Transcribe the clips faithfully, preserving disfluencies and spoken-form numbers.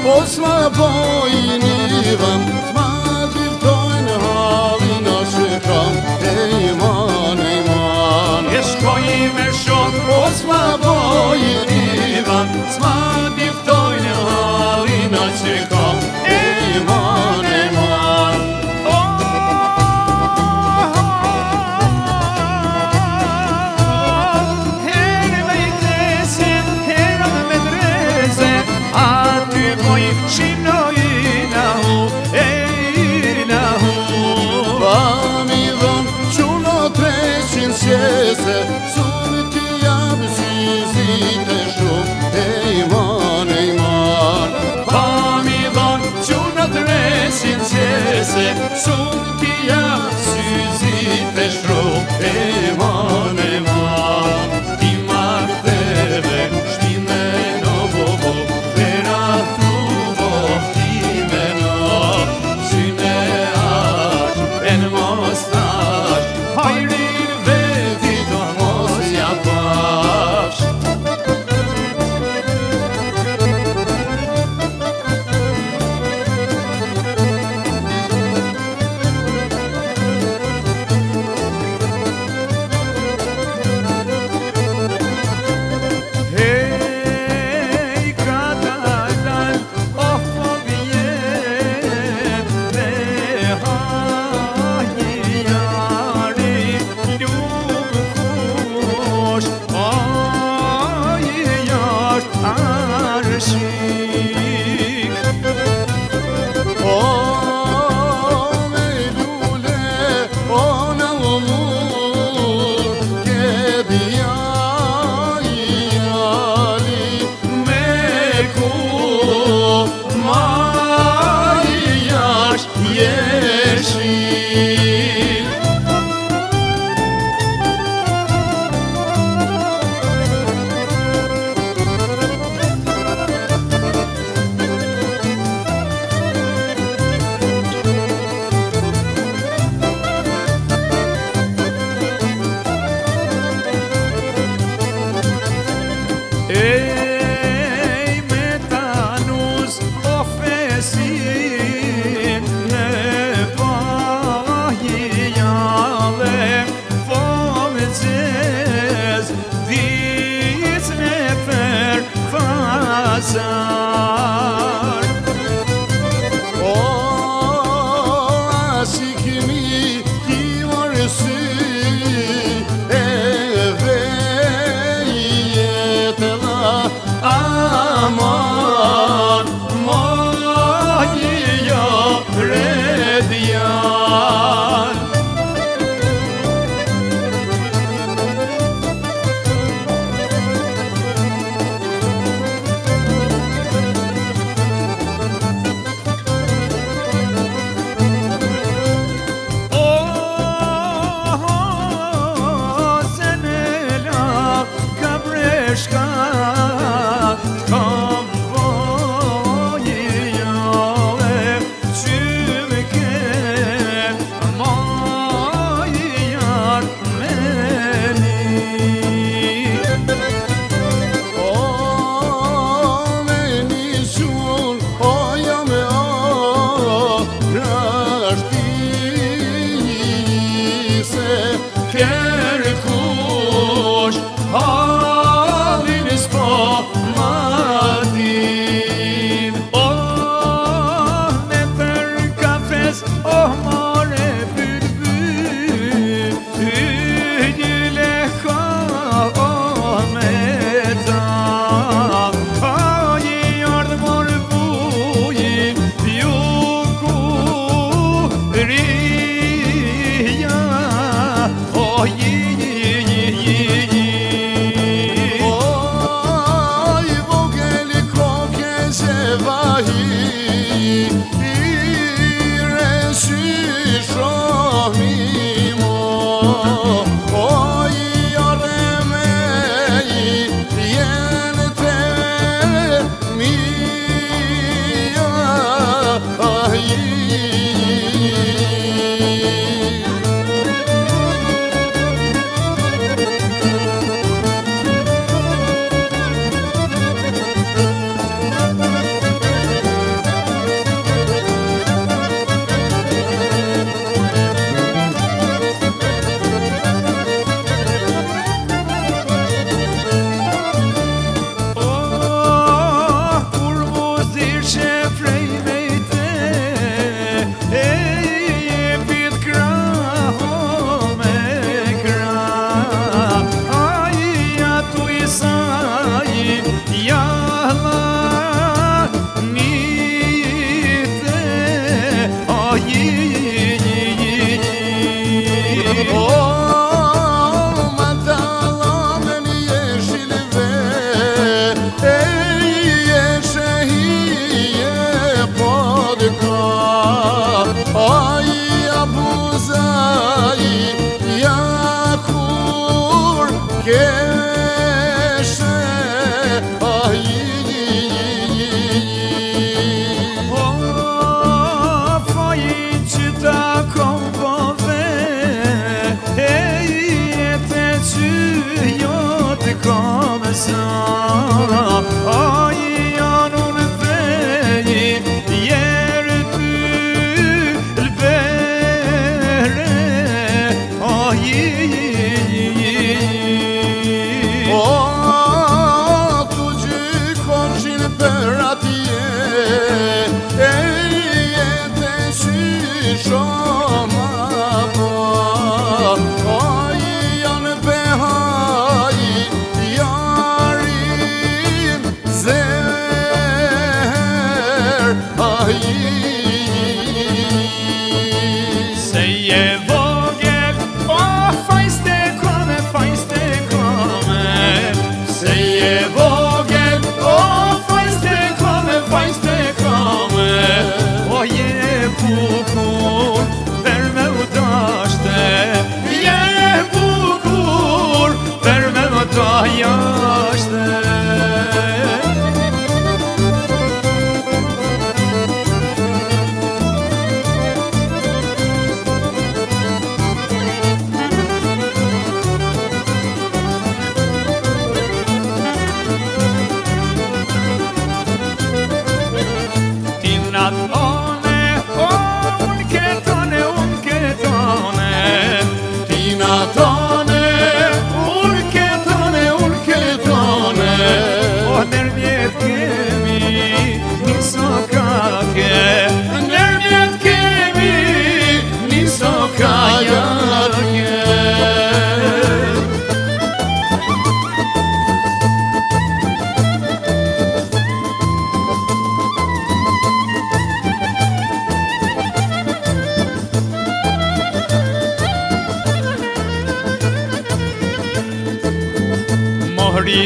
posla bojnivam, smatri v tojnë halin o shikam, e iman, e iman. E shkoj me shok, Posla bojnivam, smatri v tojnë halin o shikam, e iman, e iman. Qese, sunë t'i jam syzit e shumë, e iman, e iman. Pa mi dhonë quna të reshin qese, sunë t'i jam syzit e shumë, e iman, e iman. ti marrë theve, shtime në bobo, Vera tu vo, ti me në, syne ash, e në mos tash, hajri Ej, me tanus ofesin në pahijale, fome qez, dic në për fasar. o asikimi ki morësi, aman, mojja redjan. Oh, senela kabreshka, Kërkush halin s'po madin. Oh, me për kafes, oh, more bülbül, hüdüle ka, oh, me da. Oh, yard mor buyi, yuku riya, oh, yi.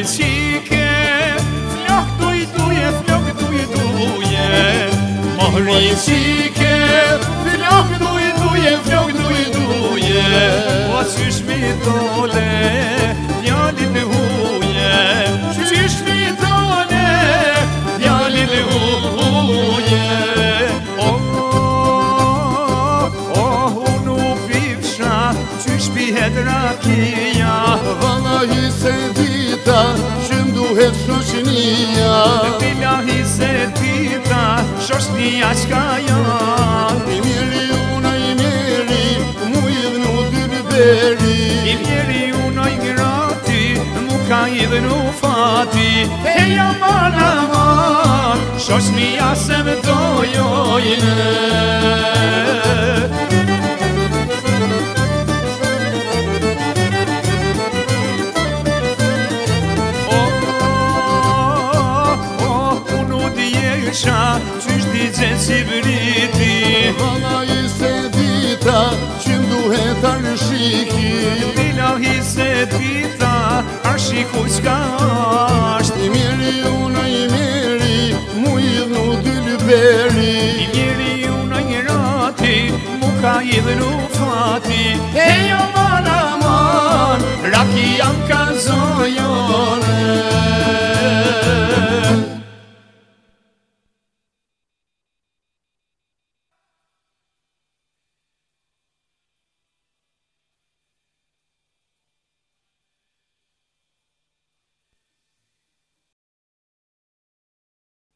qike, flok duj duje, flok duj duje. Mohri qike, flok duj duje, flok duj duje. O qysh mi dole, djalin huje, qysh mi dole, djalin huje. Rakia Vallahi se dita që mduhet shoqënia. Billahi se dita shoqënia qka janë. I miri una i miri mu i dhnu dy beri. I miri una i grati mu ka i dhnu fati. E aman aman shoqënia se më dojojnë. Qysh t'i gjenë si vriti. Vallahi se dita që mduhet arshiki. Billahi se dita arshiku qka